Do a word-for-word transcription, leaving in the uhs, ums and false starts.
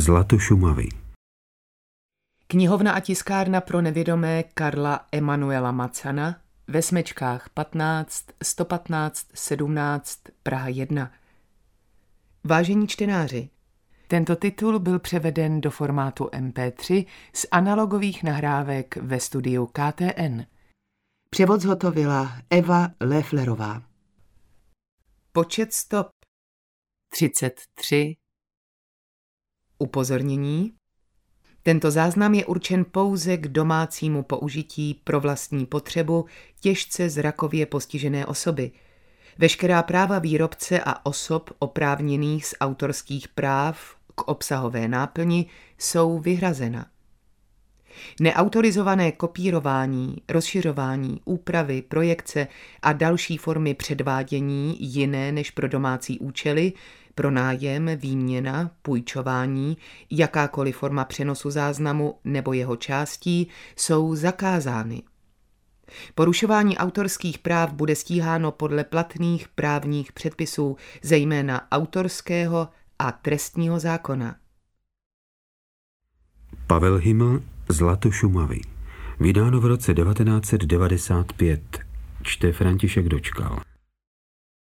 Zlato Šumavy. Knihovna a tiskárna pro nevědomé Karla Emanuela Macana ve Smečkách patnáct, sto patnáct, sedmnáct, Praha jedna. Vážení čtenáři, tento titul byl převeden do formátu em pé tři z analogových nahrávek ve studiu K T N. Převod zhotovila Eva Lefflerová. Počet stop třicet tři. Upozornění. Tento záznam je určen pouze k domácímu použití pro vlastní potřebu těžce zrakově postižené osoby. Veškerá práva výrobce a osob oprávněných z autorských práv k obsahové náplni jsou vyhrazena. Neautorizované kopírování, rozšiřování, úpravy, projekce a další formy předvádění jiné než pro domácí účely, pronájem, výměna, půjčování, jakákoliv forma přenosu záznamu nebo jeho částí jsou zakázány. Porušování autorských práv bude stíháno podle platných právních předpisů, zejména autorského a trestního zákona. Pavel Hyml, Zlato Šumavy. Vydáno v roce devatenáct set devadesát pět. Čte František Dočkal.